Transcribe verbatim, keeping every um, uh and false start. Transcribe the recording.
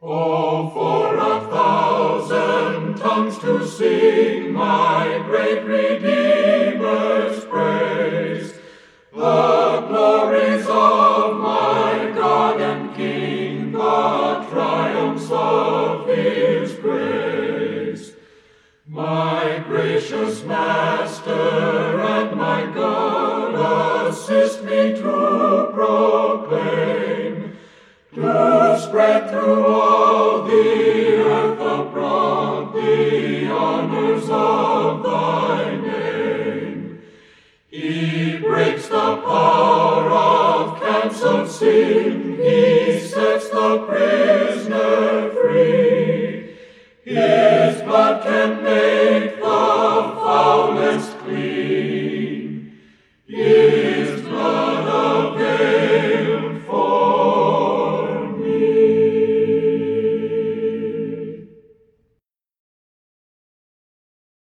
Oh, for a thousand tongues to sing my great Redeemer's praise, the glories of my God and King, the triumphs of his grace. My gracious Master and my God, assist me to proclaim, to spread through